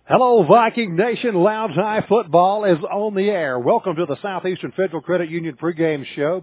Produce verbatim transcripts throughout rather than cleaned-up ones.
Hello, Viking Nation. Lounge High Football is on the air. Welcome to the Southeastern Federal Credit Union pregame show.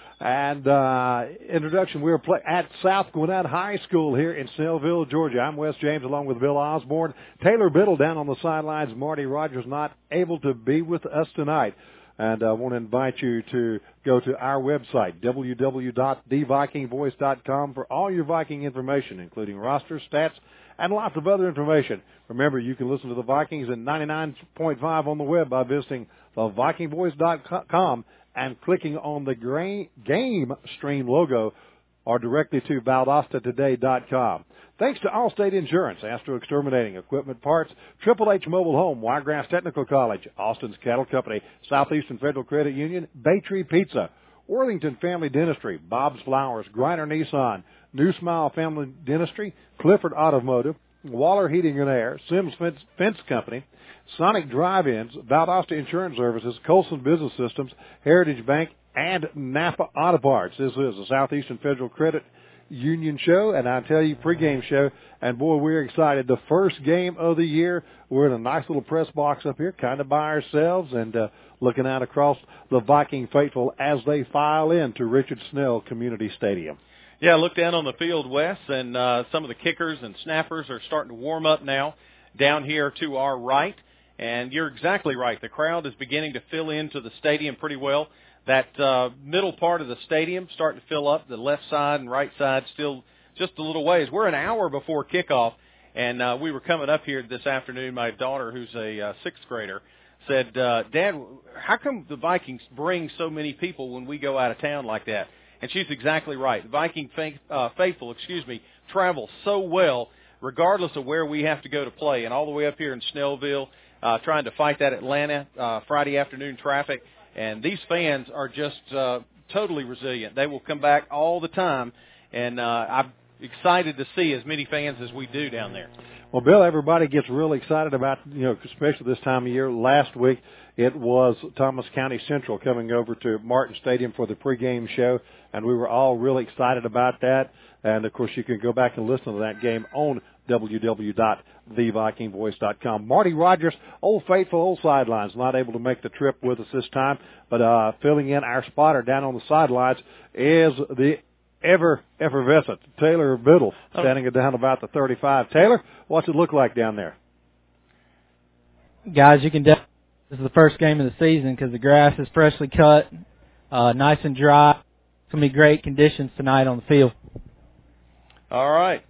And uh, introduction, we're play- at South Gwinnett High School here in Snellville, Georgia. I'm Wes James along with Bill Osborne. Taylor Biddle down on the sidelines. Marty Rogers not able to be with us tonight. And I want to invite you to go to our website, w w w dot the viking voice dot com, for all your Viking information, including rosters, stats, and lots of other information. Remember, you can listen to the Vikings at ninety-nine point five on the web by visiting the viking voice dot com and clicking on the game stream logo, or directly to valdosta today dot com. Thanks to Allstate Insurance, Astro Exterminating Equipment Parts, Triple H Mobile Home, Wiregrass Technical College, Austin's Cattle Company, Southeastern Federal Credit Union, Bay Tree Pizza, Worthington Family Dentistry, Bob's Flowers, Griner Nissan, New Smile Family Dentistry, Clifford Automotive, Waller Heating and Air, Sims Fence, Fence Company, Sonic Drive-Ins, Valdosta Insurance Services, Colson Business Systems, Heritage Bank, and Napa Auto Parts. This is the Southeastern Federal Credit Union show, and I tell you, pregame show, and boy, we're excited. The first game of the year. We're in a nice little press box up here, kind of by ourselves, and uh, looking out across the Viking faithful as they file into Richard Snell Community Stadium. Yeah, look down on the field, Wes, and uh, some of the kickers and snappers are starting to warm up now down here to our right. And you're exactly right. The crowd is beginning to fill into the stadium pretty well. That uh, middle part of the stadium starting to fill up. The left side and right side still just a little ways. We're an hour before kickoff, and uh, we were coming up here this afternoon. My daughter, who's a uh, sixth grader, said, uh, Dad, how come the Vikings bring so many people when we go out of town like that? And she's exactly right. The Viking faith, uh, faithful, excuse me, travel so well regardless of where we have to go to play. And all the way up here in Snellville, uh, trying to fight that Atlanta uh, Friday afternoon traffic. And these fans are just uh, totally resilient. They will come back all the time. And uh, I'm excited to see as many fans as we do down there. Well, Bill, everybody gets really excited about, you know, especially this time of year. Last week, it was Thomas County Central coming over to Martin Stadium for the pregame show, and we were all really excited about that. And, of course, you can go back and listen to that game on w w w dot the viking voice dot com. Marty Rogers, old faithful, old sidelines, not able to make the trip with us this time, but uh, filling in our spotter down on the sidelines is the ever effervescent Taylor Biddle, standing it down about the thirty-five. Taylor, what's it look like down there? Guys, you can definitely, this is the first game of the season because the grass is freshly cut, uh, nice and dry. It's going to be great conditions tonight on the field. All right.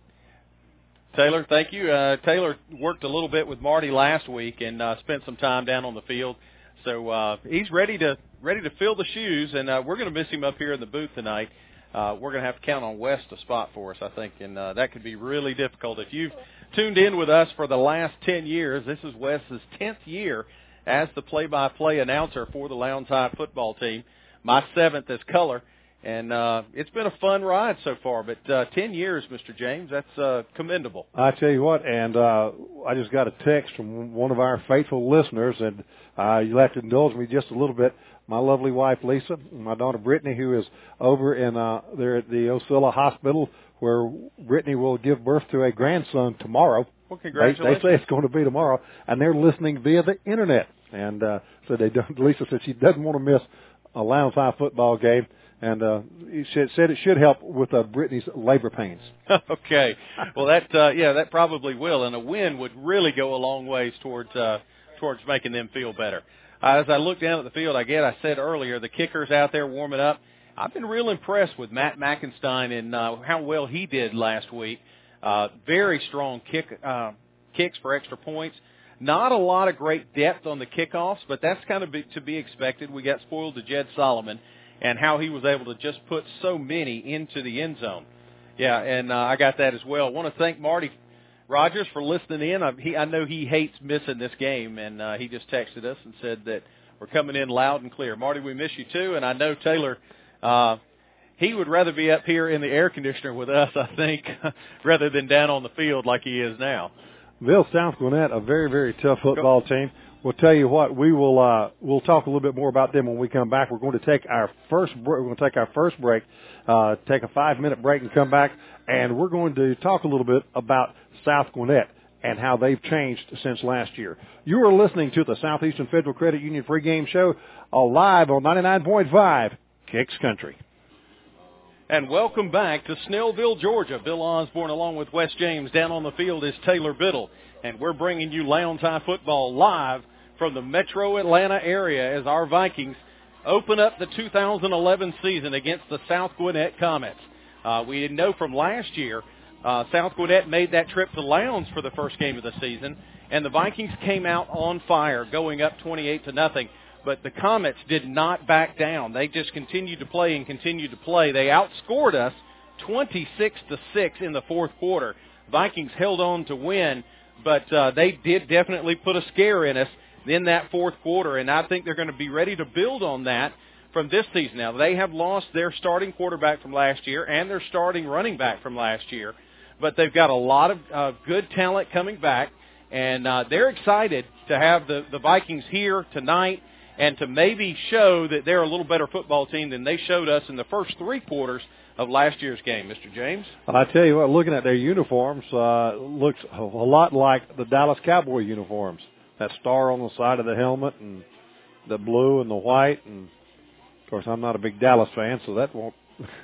Taylor, thank you. Uh, Taylor worked a little bit with Marty last week and uh, spent some time down on the field. So uh, he's ready to ready to fill the shoes, and uh, we're going to miss him up here in the booth tonight. Uh, we're going to have to count on Wes to spot for us, I think, and uh, that could be really difficult. If you've tuned in with us for the last ten years, this is Wes's tenth year as the play-by-play announcer for the Lowndes High football team, my seventh as color. And uh, it's been a fun ride so far, but uh, ten years, Mister James, that's uh, commendable. I tell you what, and uh, I just got a text from one of our faithful listeners, and uh, you'll have to indulge me just a little bit. My lovely wife, Lisa, and my daughter, Brittany, who is over in uh, there at the Osceola Hospital, where Brittany will give birth to a grandson tomorrow. Well, congratulations. They, they say it's going to be tomorrow, and they're listening via the Internet. And uh, so they don't, Lisa said she doesn't want to miss a Lowndes High football game. And uh, he said it should help with uh, Brittany's labor pains. Okay. Well, that uh, yeah, that probably will. And a win would really go a long ways towards uh, towards making them feel better. Uh, as I look down at the field, again, I said earlier, the kicker's out there warming up. I've been real impressed with Matt Mackenstein and uh, how well he did last week. Uh, very strong kick uh, kicks for extra points. Not a lot of great depth on the kickoffs, but that's kind of be, to be expected. We got spoiled to Jed Solomon, and how he was able to just put so many into the end zone. Yeah, and uh, I got that as well. I want to thank Marty Rogers for listening in. I, he, I know he hates missing this game, and uh, he just texted us and said that we're coming in loud and clear. Marty, we miss you too, and I know Taylor, uh, he would rather be up here in the air conditioner with us, I think, rather than down on the field like he is now. Bill, South Gwinnett, a very, very tough football team. We'll tell you what, we will uh, we'll talk a little bit more about them when we come back. We're going to take our first break. We're going to take our first break, uh, take a five minute break, and come back, and we're going to talk a little bit about South Gwinnett and how they've changed since last year. You are listening to the Southeastern Federal Credit Union pregame show, uh, live on ninety-nine point five Kicks Country. And welcome back to Snellville, Georgia. Bill Osborne along with Wes James. Down on the field is Taylor Biddle. And we're bringing you Lowndes High football live from the metro Atlanta area as our Vikings open up the two thousand eleven season against the South Gwinnett Comets. Uh, we know from last year, uh, South Gwinnett made that trip to Lowndes for the first game of the season, and the Vikings came out on fire, going up twenty-eight to nothing. But the Comets did not back down. They just continued to play and continued to play. They outscored us twenty-six to six in the fourth quarter. Vikings held on to win, but uh, they did definitely put a scare in us in that fourth quarter, and I think they're going to be ready to build on that from this season. Now, they have lost their starting quarterback from last year and their starting running back from last year, but they've got a lot of uh, good talent coming back, and uh, they're excited to have the, the Vikings here tonight and to maybe show that they're a little better football team than they showed us in the first three quarters of last year's game, Mister James. Well, I tell you what, looking at their uniforms, uh, looks a lot like the Dallas Cowboy uniforms. That star on the side of the helmet and the blue and the white. And, of course, I'm not a big Dallas fan, so that won't.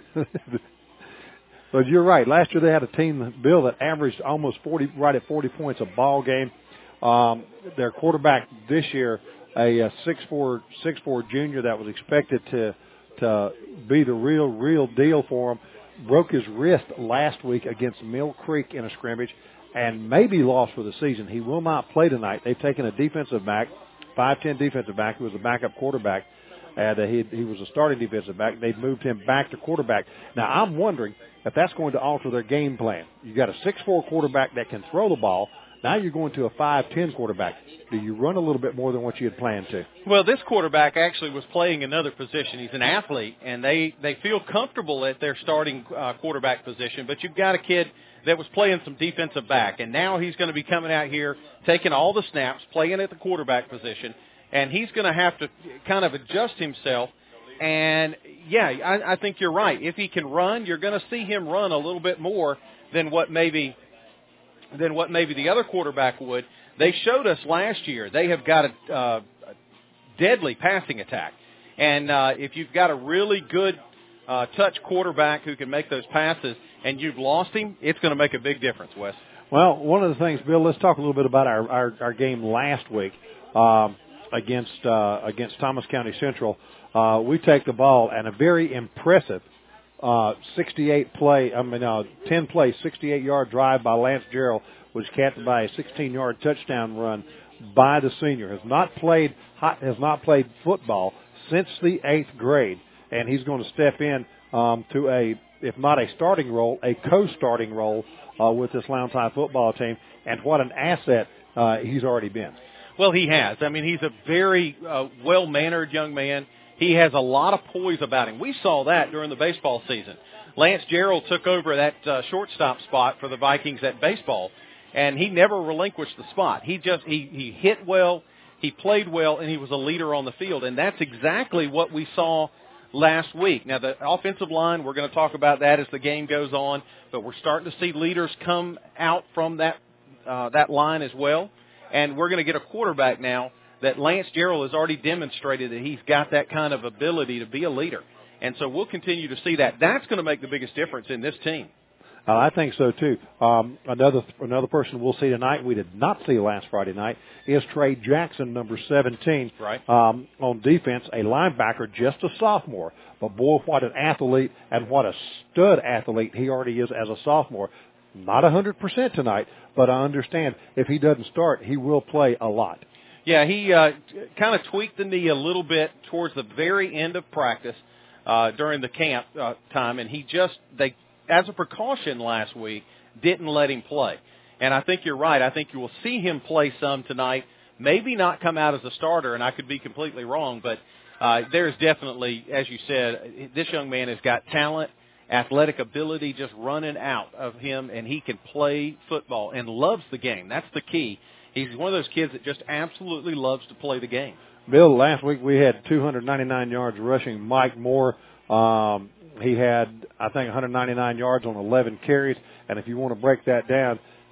But you're right. Last year they had a team, Bill, that averaged almost forty, right at forty points a ball game. Um, their quarterback this year, a six four junior that was expected to to be the real, real deal for him, broke his wrist last week against Mill Creek in a scrimmage and maybe lost for the season. He will not play tonight. They've taken a defensive back, five ten defensive back, who was a backup quarterback, and uh, he, he was a starting defensive back. They've moved him back to quarterback. Now, I'm wondering if that's going to alter their game plan. You've got a six four quarterback that can throw the ball. Now you're going to a five ten quarterback. Do you run a little bit more than what you had planned to? Well, this quarterback actually was playing another position. He's an athlete, and they, they feel comfortable at their starting uh, quarterback position. But you've got a kid that was playing some defensive back, and now he's going to be coming out here, taking all the snaps, playing at the quarterback position, and he's going to have to kind of adjust himself. And, yeah, I, I think you're right. If he can run, you're going to see him run a little bit more than what maybe – than what maybe the other quarterback would. They showed us last year they have got a, uh, a deadly passing attack. And uh, if you've got a really good uh, touch quarterback who can make those passes and you've lost him, it's going to make a big difference, Wes. Well, one of the things, Bill, let's talk a little bit about our, our, our game last week um, against uh, against Thomas County Central. Uh, we take the ball and a very impressive Uh, sixty-eight play, I mean, uh, ten play, sixty-eight yard drive by Lance Gerald was capped by a sixteen yard touchdown run by the senior. Has not played, has not played football since the eighth grade, and he's going to step in um, to a, if not a starting role, a co-starting role uh, with this Lowndes High football team. And what an asset uh, he's already been. Well, he has. I mean, he's a very uh, well-mannered young man. He has a lot of poise about him. We saw that during the baseball season. Lance Gerald took over that uh, shortstop spot for the Vikings at baseball, and he never relinquished the spot. He just he, he hit well, he played well, and he was a leader on the field, and that's exactly what we saw last week. Now, the offensive line, we're going to talk about that as the game goes on, but we're starting to see leaders come out from that uh, that line as well, and we're going to get a quarterback now that Lance Gerald has already demonstrated that he's got that kind of ability to be a leader. And so we'll continue to see that. That's going to make the biggest difference in this team. Uh, I think so, too. Um, another another person we'll see tonight, we did not see last Friday night, is Trey Jackson, number seventeen. Right. Um, on defense, a linebacker, just a sophomore. But, boy, what an athlete and what a stud athlete he already is as a sophomore. Not one hundred percent tonight, but I understand if he doesn't start, he will play a lot. Yeah, he uh, kind of tweaked the knee a little bit towards the very end of practice uh, during the camp uh, time, and he just, they, as a precaution last week, didn't let him play. And I think you're right. I think you will see him play some tonight, maybe not come out as a starter, and I could be completely wrong, but uh, there's definitely, as you said, this young man has got talent, athletic ability just running out of him, and he can play football and loves the game. That's the key. He's one of those kids that just absolutely loves to play the game. Bill, last week we had two hundred ninety-nine yards rushing. Mike Moore, um, he had, I think, one hundred ninety-nine yards on eleven carries. And if you want to break that down,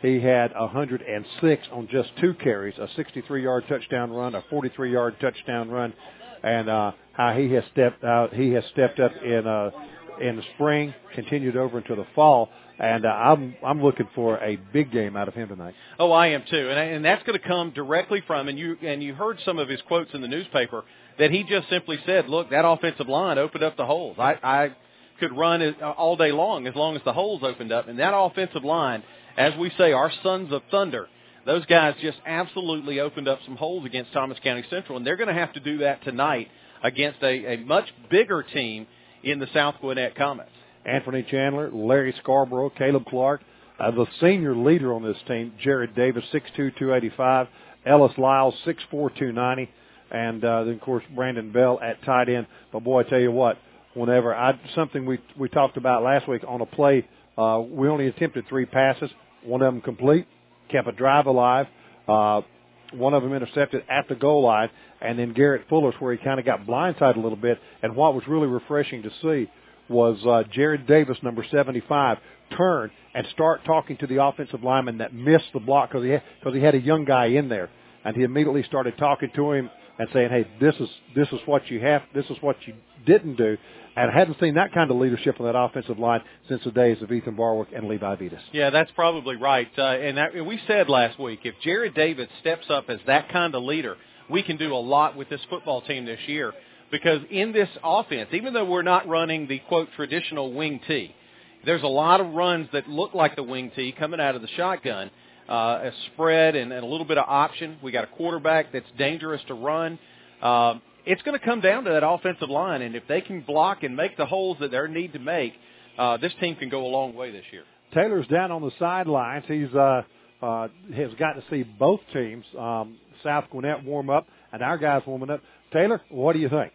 he had one hundred six on just two carries, a sixty-three-yard touchdown run, a forty-three-yard touchdown run, and uh, how he has stepped out. He has stepped up in uh, in the spring, continued over into the fall, and uh, I'm I'm looking for a big game out of him tonight. Oh, I am too, and and that's going to come directly from and you and you heard some of his quotes in the newspaper that he just simply said, "Look, that offensive line opened up the holes. I I could run it all day long as long as the holes opened up, and that offensive line, as we say, our sons of thunder." Those guys just absolutely opened up some holes against Thomas County Central, and they're going to have to do that tonight against a, a much bigger team in the South Gwinnett Comets. Anthony Chandler, Larry Scarborough, Caleb Clark, uh, the senior leader on this team, Jared Davis, six two, two eighty-five, Ellis Lyles, six four, two ninety, and uh, then, of course, Brandon Bell at tight end. But, boy, I tell you what, whenever I something we we talked about last week on a play, uh, we only attempted three passes, one of them complete, kept a drive alive, uh, one of them intercepted at the goal line, and then Garrett Fuller's where he kind of got blindsided a little bit. And what was really refreshing to see was uh, Jared Davis, number seventy-five, turn and start talking to the offensive lineman that missed the block because he, had, he had a young guy in there. And he immediately started talking to him and saying, hey, this is this is what you have, this is what you didn't do. And I hadn't seen that kind of leadership on that offensive line since the days of Ethan Barwick and Levi Vitas. Yeah, that's probably right. Uh, and, that, and we said last week, if Jared Davis steps up as that kind of leader, we can do a lot with this football team this year. Because in this offense, even though we're not running the, quote, traditional wing T, there's a lot of runs that look like the wing T coming out of the shotgun, uh, a spread and, and a little bit of option. We got a quarterback that's dangerous to run. Uh, it's going to come down to that offensive line, and if they can block and make the holes that they need to make, uh, this team can go a long way this year. Taylor's down on the sidelines. He's uh, uh, has got to see both teams, um, South Gwinnett warm up and our guys warming up. Taylor, what do you think?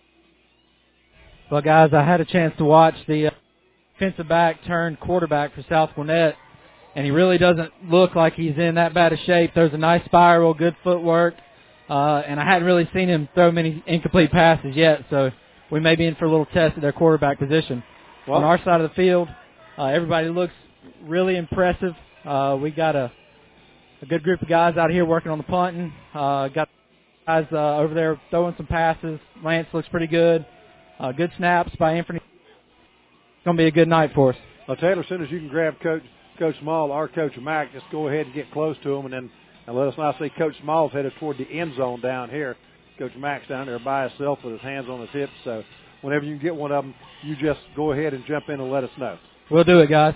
Well, guys, I had a chance to watch the uh, defensive back turned quarterback for South Gwinnett, and he really doesn't look like he's in that bad a shape. There's a nice spiral, good footwork, uh, and I hadn't really seen him throw many incomplete passes yet, so we may be in for a little test at their quarterback position. Well, on our side of the field, uh, everybody looks really impressive. Uh, we got a, a good group of guys out here working on the punting. Uh, got guys uh, over there throwing some passes. Lance looks pretty good. Uh, good snaps by Anthony. It's going to be a good night for us. Well, Taylor, as soon as you can grab Coach Coach Small or Coach Mack, just go ahead and get close to him, and then and let us not see Coach Small's headed toward the end zone down here. Coach Mack's down there by himself with his hands on his hips. So whenever you can get one of them, you just go ahead and jump in and let us know. We'll do it, guys.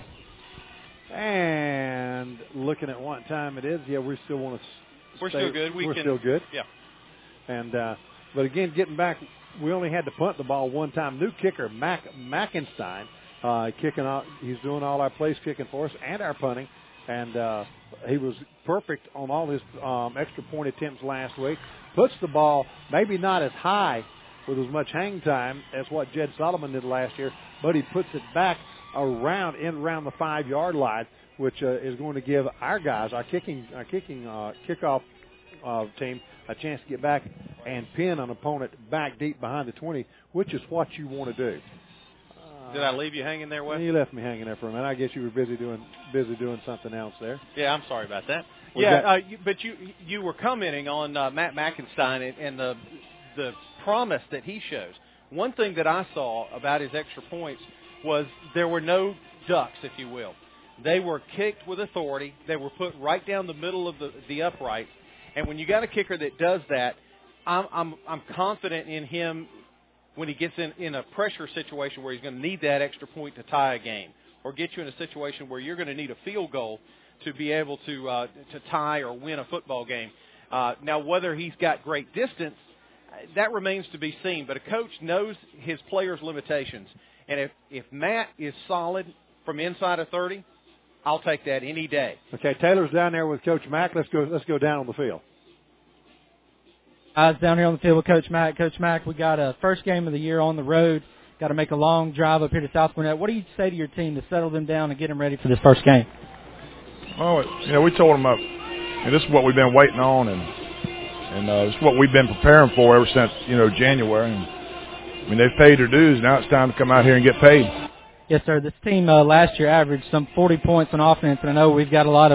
And looking at what time it is, yeah, we still want to. We're stay, still good. We we're can, still good. Yeah. And uh, but again, getting back. We only had to punt the ball one time. New kicker, Mac Mackenstein, uh, kicking out. He's doing all our place kicking for us and our punting, and uh, he was perfect on all his um, extra point attempts last week. Puts the ball maybe not as high with as much hang time as what Jed Solomon did last year, but he puts it back around in around the five yard line, which uh, is going to give our guys, our kicking, our kicking uh, kickoff uh, team, a chance to get back and pin an opponent back deep behind the twenty, which is what you want to do. Uh, Did I leave you hanging there, Wes? You left me hanging there for a minute. I guess you were busy doing busy doing something else there. Yeah, I'm sorry about that. Was yeah, that, uh, you, but you you were commenting on uh, Matt Mackenstein and, and the the promise that he shows. One thing that I saw about his extra points was there were no ducks, if you will. They were kicked with authority. They were put right down the middle of the the uprights. And when you got a kicker that does that, I'm I'm I'm confident in him when he gets in, in a pressure situation where he's going to need that extra point to tie a game, or get you in a situation where you're going to need a field goal to be able to uh, to tie or win a football game. Uh, now, whether he's got great distance, that remains to be seen. But a coach knows his players' limitations, and if if Matt is solid from inside of thirty, I'll take that any day. Okay, Taylor's down there with Coach Mack. Let's go. Let's go down on the field. I was down here on the field with Coach Mack. Coach Mack, we got a first game of the year on the road. Got to make a long drive up here to South Gwinnett. What do you say to your team to settle them down and get them ready for this first game? Oh, you know, we told them, uh, and this is what we've been waiting on, and and uh, it's what we've been preparing for ever since you know January. And, I mean, they've paid their dues. Now it's time to come out here and get paid. Yes, sir. This team uh, last year averaged some forty points on offense, and I know we've got a lot of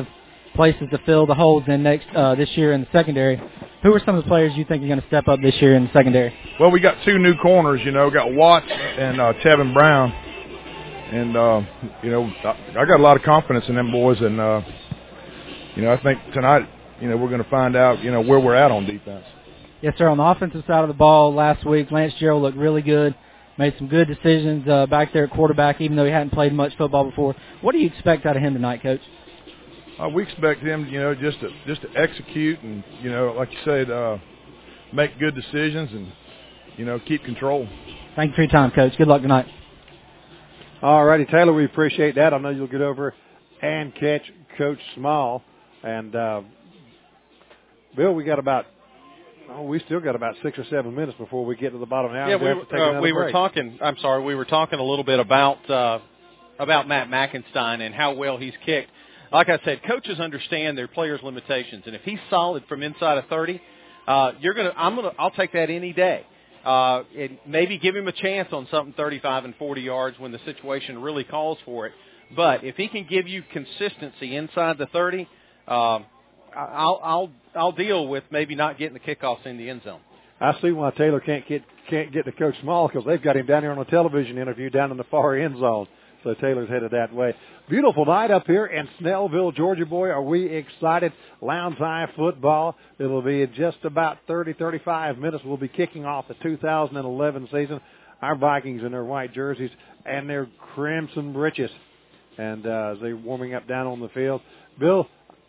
places to fill the holes in next uh, this year in the secondary. Who are some of the players you think are going to step up this year in the secondary? Well, we got two new corners, you know, we got Watts and uh, Tevin Brown. And, uh, you know, I, I got a lot of confidence in them boys. And, uh, you know, I think tonight, you know, we're going to find out, you know, where we're at on defense. Yes, sir. On the offensive side of the ball last week, Lance Gerald looked really good, made some good decisions uh, back there at quarterback, even though he hadn't played much football before. What do you expect out of him tonight, Coach? Uh, we expect him, you know, just to just to execute and, you know, like you said, uh, make good decisions and, you know, keep control. Thank you for your time, Coach. Good luck tonight. All righty, Taylor, we appreciate that. I know you'll get over and catch Coach Small. And, uh, Bill, we got about, oh, we still got about six or seven minutes before we get to the bottom now. Yeah, we, uh, we were talking, I'm sorry, we were talking a little bit about, uh, about Matt McInstein and how well he's kicked. Like I said, coaches understand their players' limitations, and if he's solid from inside of thirty, uh, you're gonna. I'm gonna. I'll take that any day. Uh, and maybe give him a chance on something thirty-five and forty yards when the situation really calls for it. But if he can give you consistency inside the thirty, uh, I'll I'll I'll deal with maybe not getting the kickoffs in the end zone. I see why Taylor can't get can't get to Coach Small, because they've got him down here on a television interview down in the far end zone. So Taylor's headed that way. Beautiful night up here in Snellville, Georgia. Boy, are we excited. Lowndes High football. It'll be in just about thirty, thirty-five minutes. We'll be kicking off the two thousand eleven season. Our Vikings in their white jerseys and their crimson breeches. And uh, as they're warming up down on the field. Bill,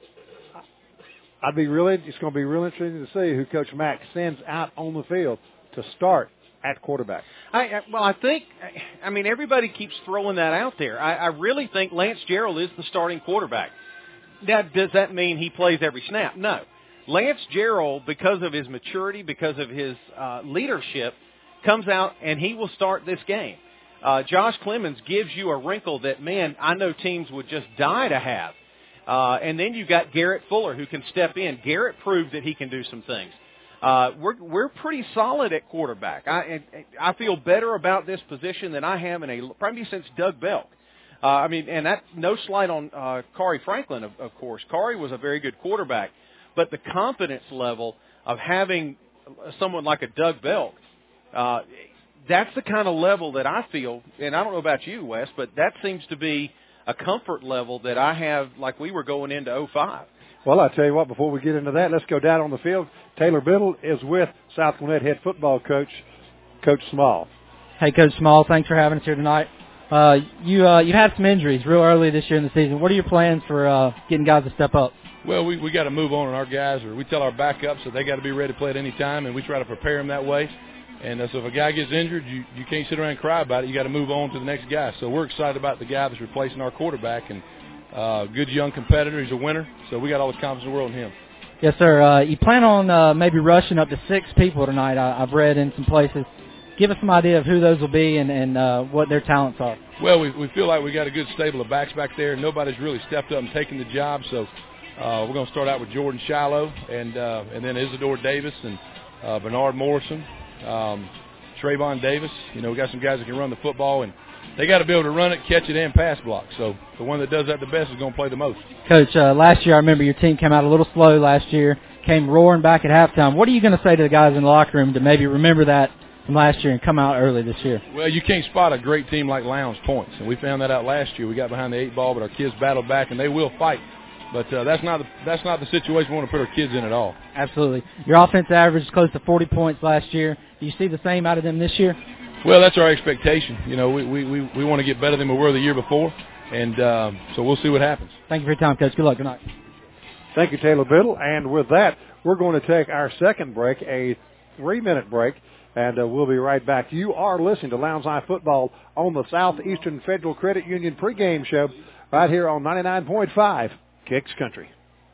I'd be really, it's going to be real interesting to see who Coach Mack sends out on the field to start at quarterback. I, I, well, I think, I mean, everybody keeps throwing that out there. I, I really think Lance Gerald is the starting quarterback. Now, does that mean he plays every snap? No. Lance Gerald, because of his maturity, because of his uh, leadership, comes out and he will start this game. Uh, Josh Clemens gives you a wrinkle that, man, I know teams would just die to have. Uh, and then you've got Garrett Fuller who can step in. Garrett proved that he can do some things. Uh, we're we're pretty solid at quarterback. I I feel better about this position than I have in a probably since Doug Belk. Uh, I mean, and that no slight on uh, Khari Franklin, of, of course. Khari was a very good quarterback, but the confidence level of having someone like a Doug Belk, uh, that's the kind of level that I feel. And I don't know about you, Wes, but that seems to be a comfort level that I have, like we were going into oh five. Well, I tell you what, before we get into that, let's go down on the field. Taylor Biddle is with South Gwinnett head football coach, Coach Small. Hey, Coach Small, thanks for having us here tonight. Uh, you uh, you had some injuries real early this year in the season. What are your plans for uh, getting guys to step up? Well, we we got to move on on our guys, or we tell our backups that they got to be ready to play at any time, and we try to prepare them that way. And uh, so if a guy gets injured, you, you can't sit around and cry about it. You got to move on to the next guy. So we're excited about the guy that's replacing our quarterback, and uh, good young competitor. He's a winner, so we got all the confidence in the world in him. Yes, sir. Uh, you plan on uh, maybe rushing up to six people tonight, I, I've read in some places. Give us some idea of who those will be and, and uh, what their talents are. Well, we, we feel like we got a good stable of backs back there. Nobody's really stepped up and taken the job, so uh, we're going to start out with Jordan Shiloh and uh, and then Isidore Davis and uh, Bernard Morrison, um, Trayvon Davis. You know, we got some guys that can run the football, and they got to be able to run it, catch it, and pass block. So the one that does that the best is going to play the most. Coach, uh, last year I remember your team came out a little slow last year, came roaring back at halftime. What are you going to say to the guys in the locker room to maybe remember that from last year and come out early this year? Well, you can't spot a great team like Lowndes points, and we found that out last year. We got behind the eight ball, but our kids battled back, and they will fight. But uh, that's not the, that's not the situation we want to put our kids in at all. Absolutely. Your offense average is close to forty points last year. Do you see the same out of them this year? Well, that's our expectation. You know, we we, we, we want to get better than we were the year before, and uh, so we'll see what happens. Thank you for your time, Coach. Good luck tonight. Thank you, Taylor Biddle. And with that, we're going to take our second break, a three-minute break, and uh, we'll be right back. You are listening to Lowndes High Football on the Southeastern Federal Credit Union pregame show right here on ninety-nine point five Kicks Country.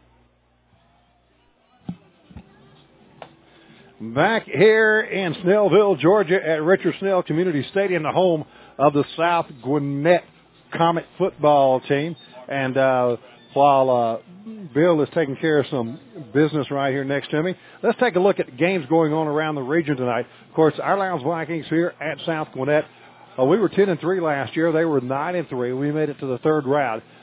Back here in Snellville, Georgia at Richard Snell Community Stadium, the home of the South Gwinnett Comet football team. And uh, while uh, Bill is taking care of some business right here next to me, let's take a look at games going on around the region tonight. Of course, our Lowndes Vikings here at South Gwinnett, uh, we were ten and three last year. They were nine and three. We made it to the third round.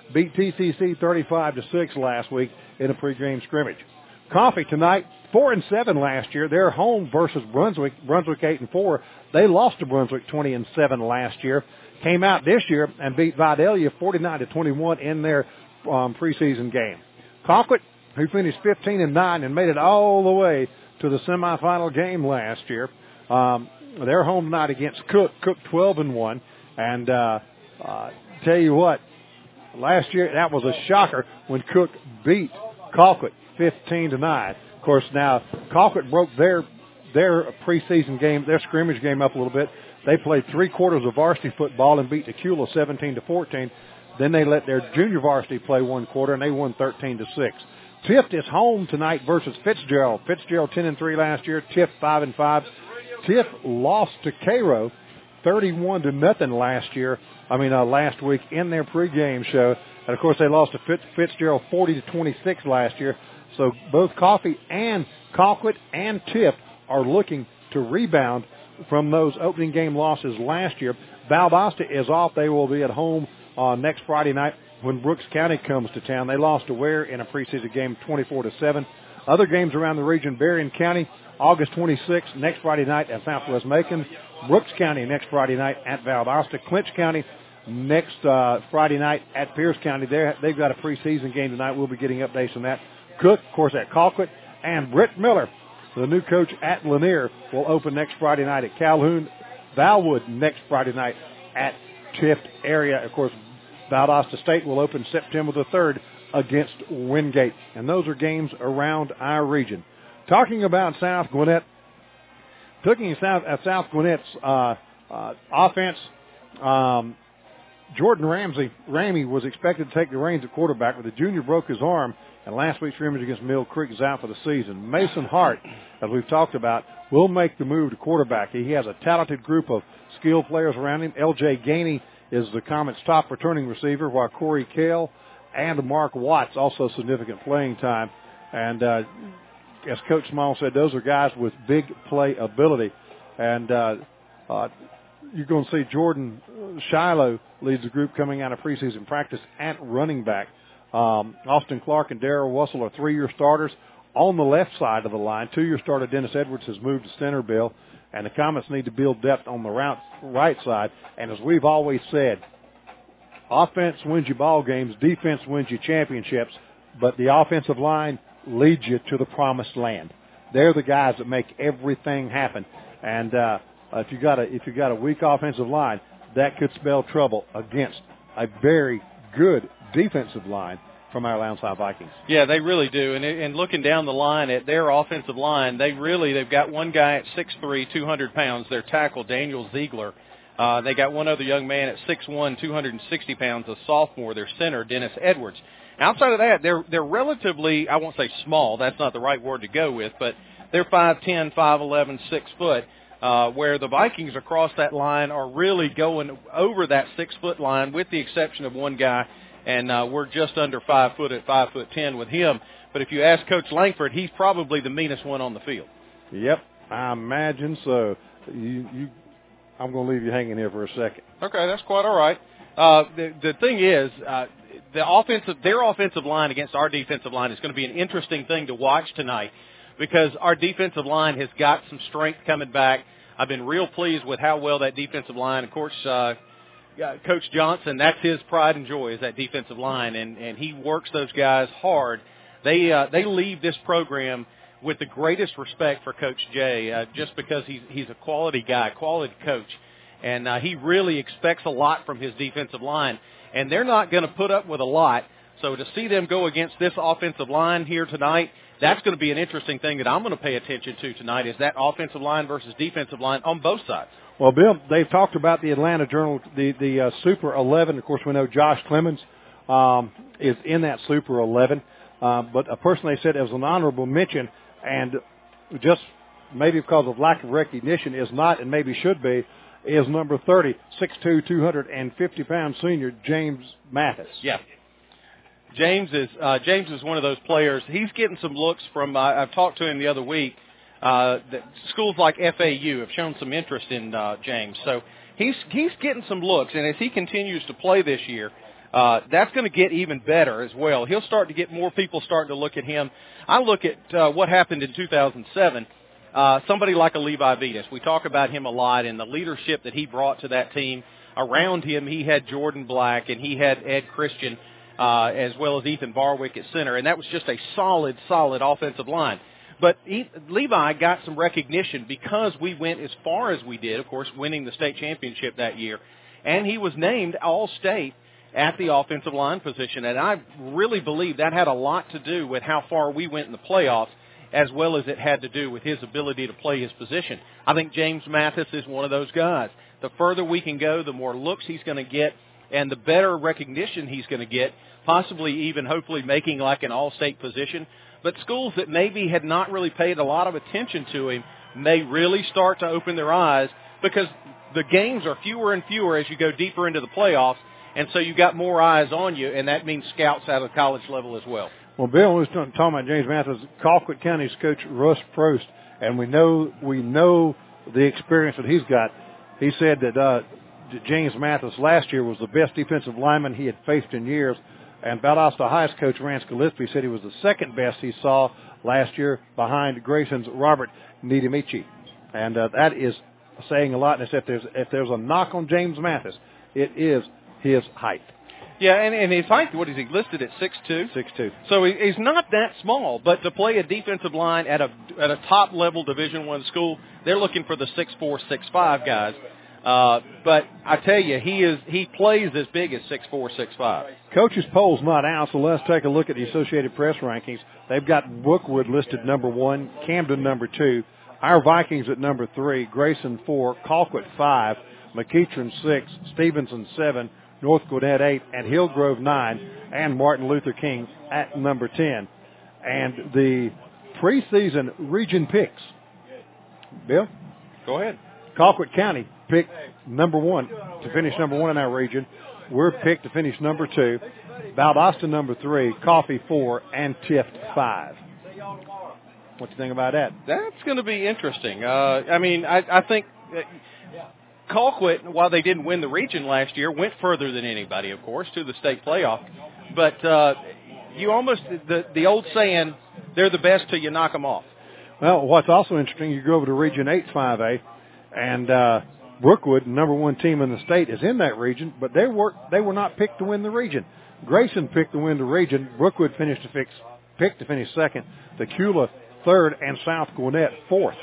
beat T C C thirty-five to six last week in a pregame scrimmage. Coffee tonight, four and seven last year. They're home versus Brunswick. Brunswick eight and four. They lost to Brunswick twenty and seven last year. Came out this year and beat Vidalia forty-nine to twenty-one in their um, preseason game. Colquitt, who finished fifteen and nine and made it all the way to the semifinal game last year. Um, they're home tonight against Cook. Cook twelve and one. And uh, uh, tell you what, last year that was a shocker when Cook beat Colquitt fifteen to nine. Of course, now Colquitt broke their their preseason game, their scrimmage game up a little bit. They played three quarters of varsity football and beat Decula seventeen to fourteen. Then they let their junior varsity play one quarter and they won thirteen to six. Tift is home tonight versus Fitzgerald. Fitzgerald ten and three last year. Tift five and five. Tift lost to Cairo thirty-one to nothing last year. I mean uh, last week in their pregame show. And of course they lost to Fitz, Fitzgerald forty to twenty-six last year. So both Coffee and Colquitt and Tift are looking to rebound from those opening game losses last year. Valdosta is off. They will be at home uh, next Friday night when Brooks County comes to town. They lost to Ware in a preseason game twenty-four to seven. Other games around the region, Berrien County, August twenty-sixth, next Friday night at Southwest Macon. Brooks County next Friday night at Valdosta. Clinch County next uh, Friday night at Pierce County. They're, they've got a preseason game tonight. We'll be getting updates on that. Cook, of course, at Colquitt. And Britt Miller, the new coach at Lanier, will open next Friday night at Calhoun. Valwood next Friday night at Tift area. Of course, Valdosta State will open September the third against Wingate. And those are games around our region. Talking about South Gwinnett, looking at South, at South Gwinnett's uh, uh, offense, um, Jordan Ramsey, Ramey was expected to take the reins at quarterback, but the junior broke his arm, and last week's scrimmage against Mill Creek is out for the season. Mason Hart, as we've talked about, will make the move to quarterback. He has a talented group of skilled players around him. L J Gainey is the Comet's top returning receiver, while Corey Kale and Mark Watts also significant playing time. And uh, as Coach Small said, those are guys with big play ability. And uh, uh, you're going to see Jordan Shiloh leads the group coming out of preseason practice at running back. Um, Austin Clark and Darrell Russell are three-year starters on the left side of the line. Two-year starter Dennis Edwards has moved to Centerville, and the Comets need to build depth on the route, right side. And as we've always said, offense wins you ball games, defense wins you championships, but the offensive line leads you to the promised land. They're the guys that make everything happen. And uh, if you got a if you got a weak offensive line, that could spell trouble against a very good defensive line from our Lowndes High Vikings. Yeah, they really do. And and looking down the line at their offensive line, they really they've got one guy at six three, two hundred pounds, their tackle Daniel Ziegler. Uh, they got one other young man at six one, two hundred sixty pounds, a sophomore, their center Dennis Edwards. Outside of that, they're they're relatively, I won't say small, that's not the right word to go with, but they're five ten, five eleven, six foot. Uh, where the Vikings across that line are really going over that six-foot line with the exception of one guy, and uh, we're just under five foot at five foot ten with him. But if you ask Coach Langford, he's probably the meanest one on the field. Yep, I imagine so. You, you, I'm going to leave you hanging here for a second. Okay, that's quite all right. Uh, the, the thing is, uh, the offensive, their offensive line against our defensive line is going to be an interesting thing to watch tonight because our defensive line has got some strength coming back. I've been real pleased with how well that defensive line, of course, uh, Coach Johnson, that's his pride and joy is that defensive line, and, and he works those guys hard. They uh, they leave this program with the greatest respect for Coach Jay uh, just because he's, he's a quality guy, quality coach, and uh, he really expects a lot from his defensive line, and they're not going to put up with a lot. So to see them go against this offensive line here tonight, that's going to be an interesting thing that I'm going to pay attention to tonight is that offensive line versus defensive line on both sides. Well, Bill, they've talked about the Atlanta Journal, the, the uh, Super eleven. Of course, we know Josh Clemens um, is in that Super eleven. Uh, but a person they said it was an honorable mention, and just maybe because of lack of recognition is not and maybe should be, is number thirty, six two, two hundred fifty pound senior James Mathis. Yeah. James is uh, James is one of those players. He's getting some looks from. Uh, I've talked to him the other week. Uh, that schools like F A U have shown some interest in uh, James, so he's he's getting some looks. And as he continues to play this year, uh, that's going to get even better as well. He'll start to get more people starting to look at him. I look at uh, what happened in two thousand seven. Uh, somebody like a Levi Vetus. We talk about him a lot and the leadership that he brought to that team. Around him, he had Jordan Black and he had Ed Christian, uh, as well as Ethan Barwick at center. And that was just a solid, solid offensive line. But he, Levi got some recognition because we went as far as we did, of course, winning the state championship that year. And he was named All-State at the offensive line position. And I really believe that had a lot to do with how far we went in the playoffs, as well as it had to do with his ability to play his position. I think James Mathis is one of those guys. The further we can go, the more looks he's going to get, and the better recognition he's going to get, possibly even hopefully making like an all-state position. But schools that maybe had not really paid a lot of attention to him may really start to open their eyes, because the games are fewer and fewer as you go deeper into the playoffs, and so you got more eyes on you, and that means scouts out of the college level as well. Well, Bill was talking about James Mathis, Colquitt County's coach Russ Prost, and we know we know the experience that he's got. He said that uh, James Mathis last year was the best defensive lineman he had faced in years, and Valdosta High's coach Rance Gillespie said he was the second best he saw last year behind Grayson's Robert Nidimichi. And uh, that is saying a lot. And if there's, if there's a knock on James Mathis, it is his height. Yeah, and, and his height, what is he listed at six two? six two. So he, he's not that small, but to play a defensive line at a at a top-level Division One school, they're looking for the six four, six five guys. Uh, but I tell you, he is he plays as big as six four, six five. Coach's poll's not out, so let's take a look at the Associated Press rankings. They've got Brookwood listed number one, Camden number two, our Vikings at number three, Grayson four, Colquitt five, McEachern six, Stevenson seven, North Gwinnett eight, and Hillgrove nine, and Martin Luther King at number ten. And the preseason region picks. Bill? Go ahead. Colquitt County picked number one to finish number one in our region. We're picked to finish number two. Valdosta number three, Coffee four, and Tift five. What do you think about that? That's going to be interesting. Uh, I mean, I, I think that Colquitt, while they didn't win the region last year, went further than anybody, of course, to the state playoff. But uh, you almost, the, the old saying, they're the best till you knock them off. Well, what's also interesting, you go over to Region eight five A, and uh, Brookwood, number one team in the state, is in that region, but they were they were not picked to win the region. Grayson picked to win the region. Brookwood finished to fix, picked to finish second. Tequila third, and South Gwinnett fourth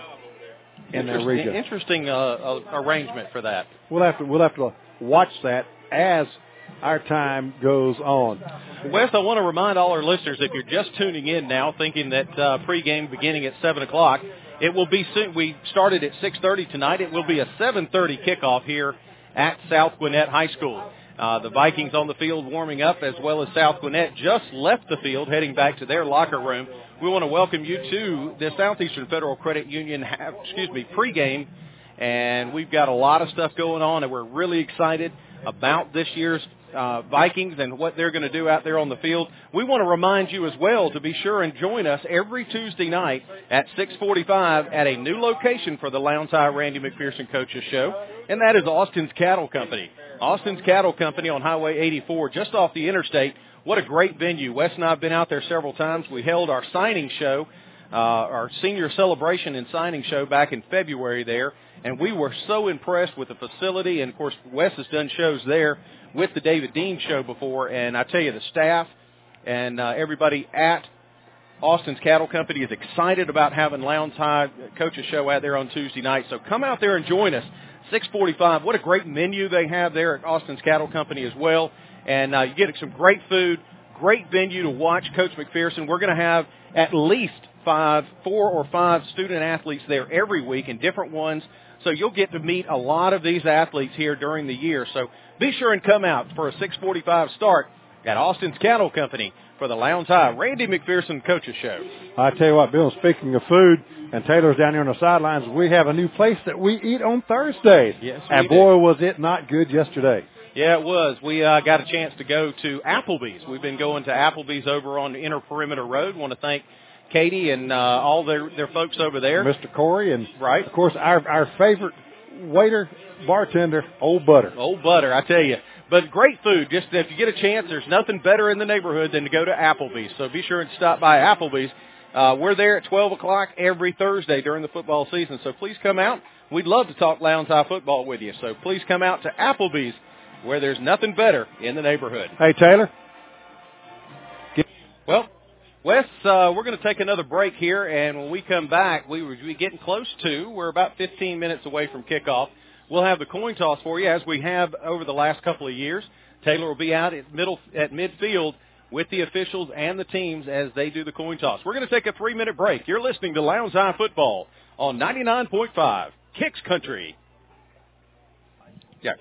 in their region. Interesting uh, uh, arrangement for that. We'll have to we'll have to watch that as our time goes on. Wes, I want to remind all our listeners, if you're just tuning in now, thinking that uh, pregame beginning at seven o'clock, it will be soon. We started at six thirty tonight. It will be a seven thirty kickoff here at South Gwinnett High School. Uh, the Vikings on the field warming up, as well as South Gwinnett just left the field, heading back to their locker room. We want to welcome you to the Southeastern Federal Credit Union, excuse me, pregame, and we've got a lot of stuff going on, and we're really excited about this year's uh, Vikings and what they're going to do out there on the field. We want to remind you as well to be sure and join us every Tuesday night at six forty-five at a new location for the Lowndes High Randy McPherson Coaches Show, and that is Austin's Cattle Company. Austin's Cattle Company on Highway eighty-four, just off the interstate. What a great venue. Wes and I have been out there several times. We held our signing show, uh, our senior celebration and signing show back in February there, and we were so impressed with the facility. And, of course, Wes has done shows there with the David Dean Show before, and I tell you, the staff and uh, everybody at Austin's Cattle Company is excited about having Lowndes High Coaches Show out there on Tuesday night. So come out there and join us. six forty-five. What a great menu they have there at Austin's Cattle Company as well. And uh, you get some great food, great venue to watch Coach McPherson. We're going to have at least five, four or five student athletes there every week, and different ones. So you'll get to meet a lot of these athletes here during the year. So be sure and come out for a six forty-five start at Austin's Cattle Company for the Lowndes High Randy McPherson Coaches Show. I tell you what, Bill, speaking of food, and Taylor's down here on the sidelines, we have a new place that we eat on Thursdays. Yes, and we boy, do. was it not good yesterday. Yeah, it was. We uh, got a chance to go to Applebee's. We've been going to Applebee's over on Inner Perimeter Road. Want to thank Katie and uh, all their, their folks over there. Mister Corey and, right. of course, our, our favorite waiter, bartender, Old Butter. Old Butter, I tell you. But great food. Just if you get a chance, there's nothing better in the neighborhood than to go to Applebee's. So be sure and stop by Applebee's. Uh, we're there at twelve o'clock every Thursday during the football season. So please come out. We'd love to talk Lowndes High football with you. So please come out to Applebee's, where there's nothing better in the neighborhood. Hey, Taylor. Well, Wes, uh, we're going to take another break here, and when we come back, we will be getting close to, we're about fifteen minutes away from kickoff. We'll have the coin toss for you, as we have over the last couple of years. Taylor will be out at middle at midfield with the officials and the teams as they do the coin toss. We're going to take a three-minute break. You're listening to Lowndes High Football on ninety-nine point five, Kicks Country. Yeah.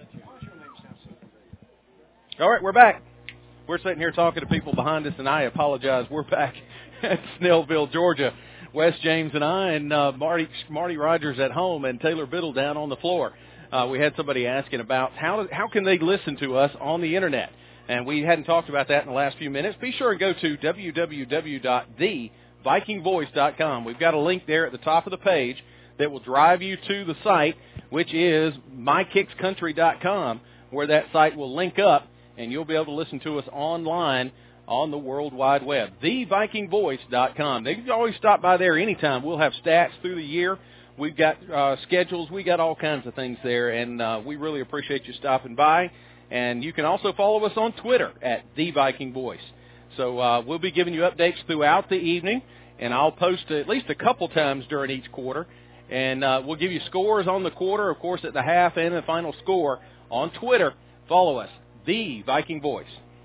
All right, we're back. We're sitting here talking to people behind us, and I apologize. We're back at Snellville, Georgia. Wes James and I, and uh, Marty Marty Rogers at home, and Taylor Biddle down on the floor. Uh, we had somebody asking about how how can they listen to us on the Internet, and we hadn't talked about that in the last few minutes. Be sure and go to w w w dot the viking voice dot com. We've got a link there at the top of the page that will drive you to the site, which is my kicks country dot com, where that site will link up, and you'll be able to listen to us online on the World Wide Web, the viking voice dot com. They can always stop by there anytime. We'll have stats through the year. We've got uh, schedules. We got all kinds of things there, and uh, we really appreciate you stopping by. And you can also follow us on Twitter at The Viking Voice. So uh, we'll be giving you updates throughout the evening, and I'll post at least a couple times during each quarter. And uh, we'll give you scores on the quarter, of course, at the half and the final score on Twitter. Follow us, The Viking Voice.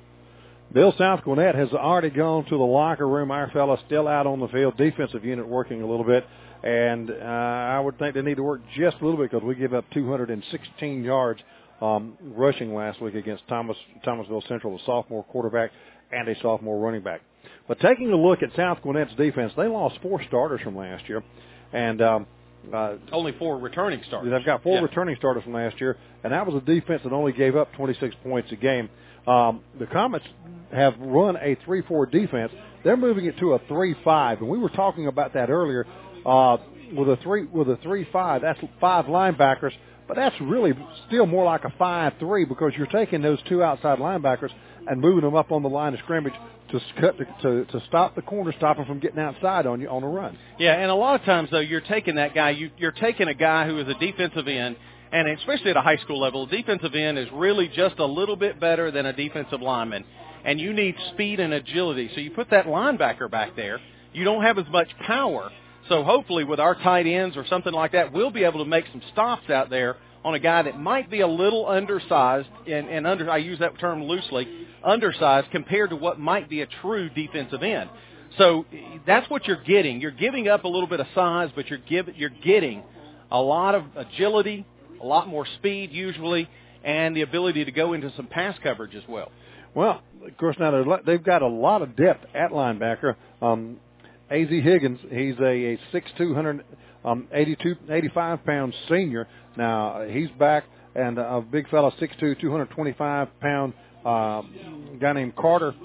Bill South Gwinnett has already gone to the locker room. Our fellas still out on the field. Defensive unit working a little bit. And uh, I would think they need to work just a little bit because we give up two hundred sixteen yards um, rushing last week against Thomas Thomasville Central, a sophomore quarterback and a sophomore running back. But taking a look at South Gwinnett's defense, they lost four starters from last year. And um, uh, only four returning starters. They've got four yeah. returning starters from last year, and that was a defense that only gave up twenty-six points a game. Um, the Comets have run a three four defense. They're moving it to a three five, and we were talking about that earlier. Uh, with a three with a three five, that's five linebackers, but that's really still more like a five three because you're taking those two outside linebackers and moving them up on the line of scrimmage to cut to, to, to stop the corner, stop them from getting outside on you on a run. Yeah, and a lot of times though, you're taking that guy, you, you're taking a guy who is a defensive end, and especially at a high school level, a defensive end is really just a little bit better than a defensive lineman, and you need speed and agility. So you put that linebacker back there, you don't have as much power. So hopefully with our tight ends or something like that, we'll be able to make some stops out there on a guy that might be a little undersized, and, and under, I use that term loosely, undersized compared to what might be a true defensive end. So that's what you're getting. You're giving up a little bit of size, but you're, give, you're getting a lot of agility, a lot more speed usually, and the ability to go into some pass coverage as well. Well, of course, now they've got a lot of depth at linebacker. Um, A Z Higgins, he's a, a six two, um, eighty-two, eighty-five pound senior. Now, he's back, and a big fella, six two, two hundred twenty-five pound uh, guy named Carter.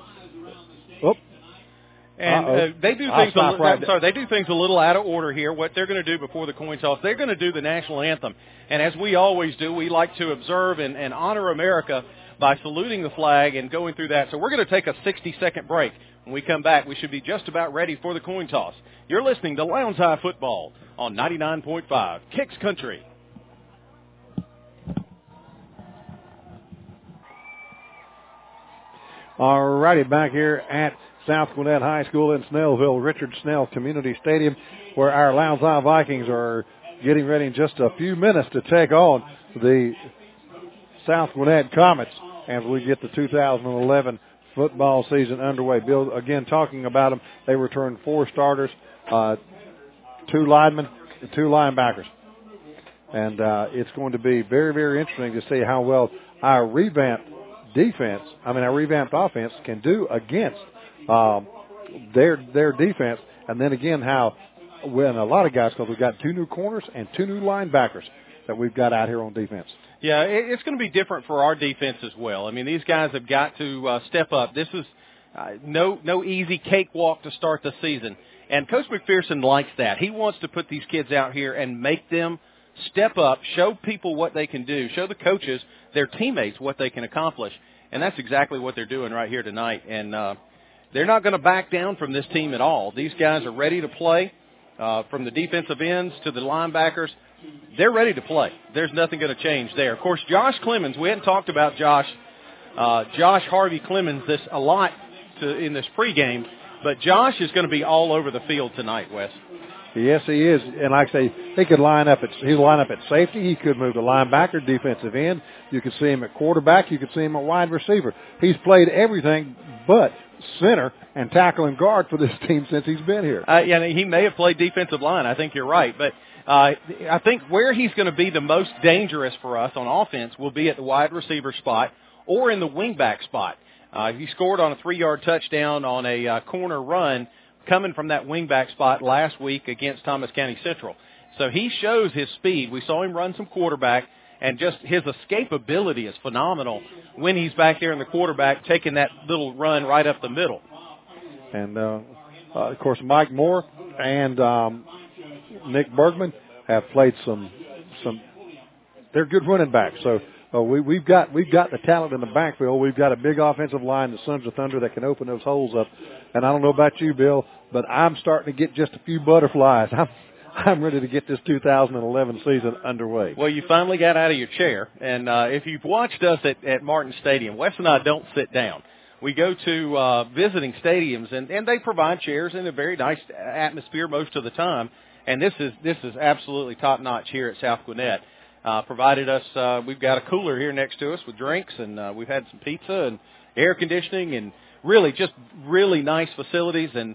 Oh. And uh, they do things. A, right I'm sorry, they do things a little out of order here. What they're going to do before the coin toss, they're going to do the national anthem. And as we always do, we like to observe and, and honor America by saluting the flag and going through that. So we're going to take a sixty second break. When we come back, we should be just about ready for the coin toss. You're listening to Lowndes High Football on ninety-nine point five, Kicks Country. All righty, back here at South Gwinnett High School in Snellville, Richard Snell Community Stadium, where our Lowndes High Vikings are getting ready in just a few minutes to take on the South Gwinnett Comets as we get the two thousand eleven football season underway. Bill, again, talking about them, they returned four starters, uh, two linemen, and two linebackers. And uh, it's going to be very, very interesting to see how well our revamped defense, I mean our revamped offense can do against um, their their defense. And then again, how when a lot of guys, because we've got two new corners and two new linebackers that we've got out here on defense. Yeah, it's going to be different for our defense as well. I mean, these guys have got to uh, step up. This is uh, no no easy cakewalk to start the season. And Coach McPherson likes that. He wants to put these kids out here and make them step up, show people what they can do, show the coaches, their teammates, what they can accomplish. And that's exactly what they're doing right here tonight. And uh, they're not going to back down from this team at all. These guys are ready to play, uh, from the defensive ends to the linebackers. They're ready to play. There's nothing going to change there. Of course, Josh Clemens, we hadn't talked about Josh, uh, Josh Harvey Clemens this a lot to, in this pregame, but Josh is going to be all over the field tonight, Wes. Yes, he is. And like I say, he could line up at he line up at safety. He could move to linebacker, defensive end. You could see him at quarterback. You could see him at wide receiver. He's played everything but center and tackle and guard for this team since he's been here. Uh, yeah, he may have played defensive line. I think you're right. But uh, I think where he's going to be the most dangerous for us on offense will be at the wide receiver spot or in the wingback spot. Uh, he scored on a three-yard touchdown on a uh, corner run coming from that wingback spot last week against Thomas County Central. So he shows his speed. We saw him run some quarterback, and just his escapability is phenomenal when he's back there in the quarterback taking that little run right up the middle. And, uh, uh, of course, Mike Moore and um, Nick Bergman have played some some. They're good running backs. So uh, we, we've got we've got the talent in the backfield. We've got a big offensive line, the Sons of Thunder, that can open those holes up. And I don't know about you, Bill, but I'm starting to get just a few butterflies. I'm I'm ready to get this two thousand eleven season underway. Well, you finally got out of your chair, and uh, if you've watched us at, at Martin Stadium, Wes and I don't sit down. We go to uh, visiting stadiums, and, and they provide chairs in a very nice atmosphere most of the time. And this is this is absolutely top notch here at South Gwinnett. Uh, provided us, uh, we've got a cooler here next to us with drinks, and uh, we've had some pizza and air conditioning, and really just really nice facilities. And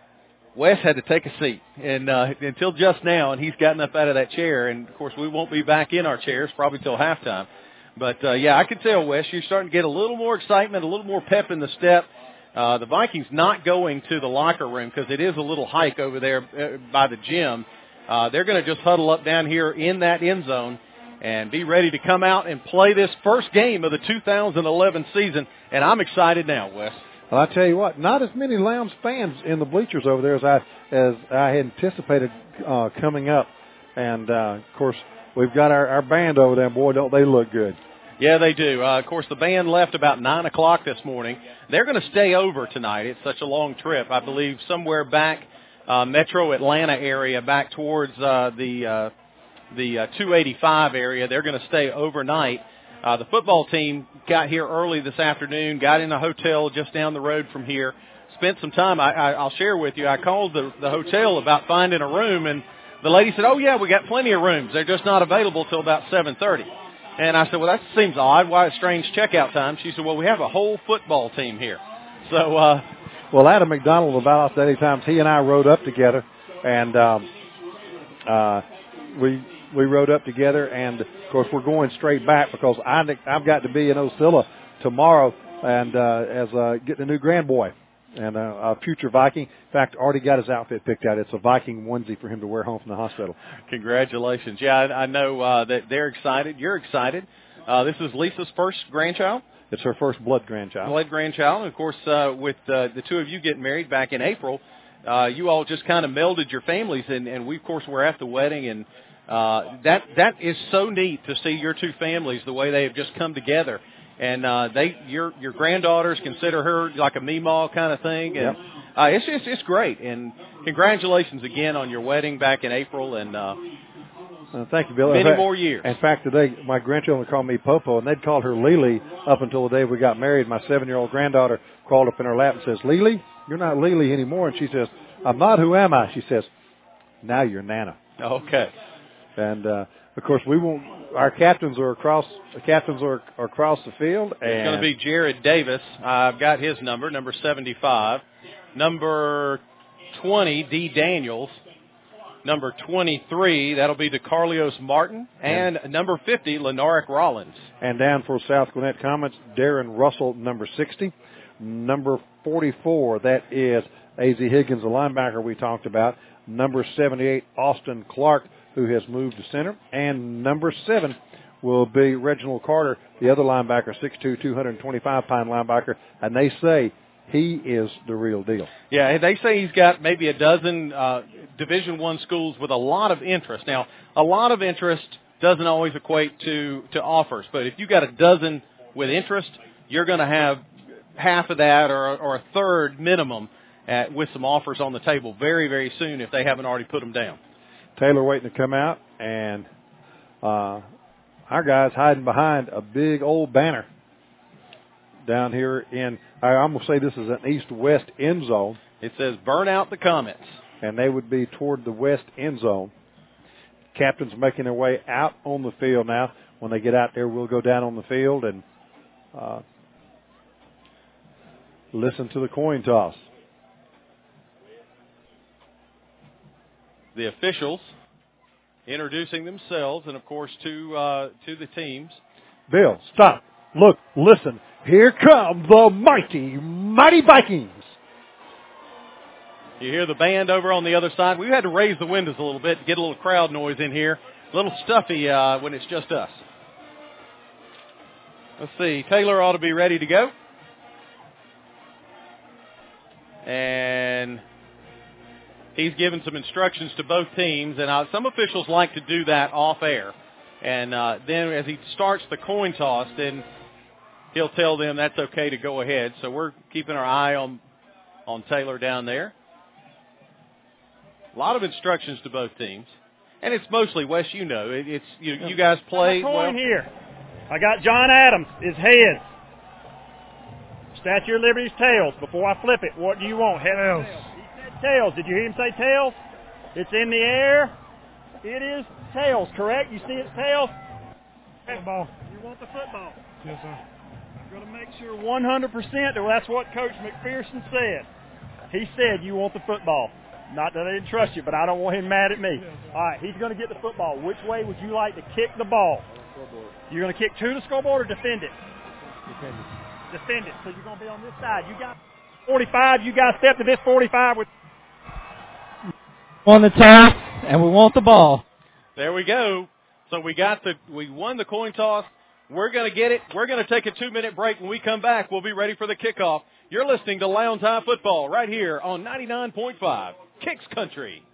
Wes had to take a seat, and uh, until just now, and he's gotten up out of that chair. And of course, we won't be back in our chairs probably till halftime. But uh, yeah, I can tell, Wes, you're starting to get a little more excitement, a little more pep in the step. Uh, the Vikings not going to the locker room because it is a little hike over there uh, by the gym. Uh, they're going to just huddle up down here in that end zone and be ready to come out and play this first game of the two thousand eleven season. And I'm excited now, Wes. Well, I tell you what, not as many Lowndes fans in the bleachers over there as I as I had anticipated uh, coming up. And, uh, of course, we've got our, our band over there. Boy, don't they look good. Yeah, they do. Uh, of course, the band left about nine o'clock this morning. They're going to stay over tonight. It's such a long trip. I believe somewhere back uh, metro Atlanta area, back towards uh, the uh, the uh, two eighty-five area. They're going to stay overnight. Uh, the football team got here early this afternoon, got in a hotel just down the road from here, spent some time. I, I, I'll share with you, I called the, the hotel about finding a room, and the lady said, oh, yeah, we got plenty of rooms. They're just not available till about seven thirty. And I said, well, that seems odd. Why a strange checkout time? She said, well, we have a whole football team here. So, uh, well, Adam McDonald of Valdosta Daily Times, he and I rode up together, and um, uh, we we rode up together, and of course we're going straight back because I I've got to be in Osceola tomorrow, and uh, as uh, getting a new grand boy and uh, a future Viking. In fact, already got his outfit picked out. It's a Viking onesie for him to wear home from the hospital. Congratulations. Yeah, I, I know uh, that they're excited. You're excited. Uh, this is Lisa's first grandchild. It's her first blood grandchild. Blood grandchild. And, of course, uh, with uh, the two of you getting married back in April, uh, you all just kind of melded your families, and, and we, of course, were at the wedding, and uh, that that is so neat to see your two families, the way they have just come together. And uh, they, your your granddaughters consider her like a meemaw kind of thing, and yep. uh, it's just it's great. And congratulations again on your wedding back in April, and uh, uh, thank you, Bill. Many fact, more years. In fact, today my grandchildren call me Popo, and they'd call her Lily up until the day we got married. My seven-year-old granddaughter crawled up in her lap and says, "Lily, you're not Lily anymore." And she says, "I'm not. Who am I?" She says, "Now you're Nana." Okay. And uh, of course, we won't. Our captains are across. The captains are, are across the field. And it's going to be Jared Davis. I've got his number, number seventy-five. Number twenty, D. Daniels. Number twenty-three, that'll be DeCarlios Martin. And, and number fifty, Lenaric Rollins. And down for South Gwinnett Comets, Darren Russell, number sixty. Number forty-four, that is A Z Higgins, the linebacker we talked about. Number seventy-eight, Austin Clark, who has moved to center. And number seven will be Reginald Carter, the other linebacker, six two, two twenty-five pound linebacker. And they say he is the real deal. Yeah, they say he's got maybe a dozen uh, Division One schools with a lot of interest. Now, a lot of interest doesn't always equate to, to offers, but if you got a dozen with interest, you're going to have half of that or, or a third minimum at, with some offers on the table very, very soon if they haven't already put them down. Taylor waiting to come out, and uh, our guy's hiding behind a big old banner down here in, I'm going to say this is an east-west end zone. It says, burn out the Comets. And they would be toward the west end zone. Captain's making their way out on the field now. When they get out there, we'll go down on the field and uh, listen to the coin toss. The officials introducing themselves and, of course, to uh, to the teams. Bill, stop. Look, listen. Here come the mighty, mighty Vikings. You hear the band over on the other side. We've had to raise the windows a little bit to get a little crowd noise in here. A little stuffy uh, when it's just us. Let's see. Taylor ought to be ready to go. And he's given some instructions to both teams. And uh, some officials like to do that off air. And uh, then as he starts the coin toss, then he'll tell them that's okay to go ahead. So we're keeping our eye on, on Taylor down there. A lot of instructions to both teams. And it's mostly, Wes, you know, it, it's you, you guys play. Coin well. here. I got John Adams, his heads. Statue of Liberty's tails. Before I flip it, what do you want? Head tails. He said tails. Did you hear him say tails? It's in the air. It is tails, correct? You see it's tails? Football. You want the football? Yes, sir. I'm going to make sure one hundred percent that that's what Coach McPherson said. He said you want the football. Not that I didn't trust you, but I don't want him mad at me. All right, he's going to get the football. Which way would you like to kick the ball? You're going to kick to the scoreboard or defend it? Defend it. Defend it. So you're going to be on this side. You got forty-five. You guys step to this forty-five with. On the toss, and we want the ball. There we go. So we got the we won the coin toss. We're going to get it. We're going to take a two-minute break. When we come back, we'll be ready for the kickoff. You're listening to Lowndes High Football right here on ninety-nine point five Kicks Country.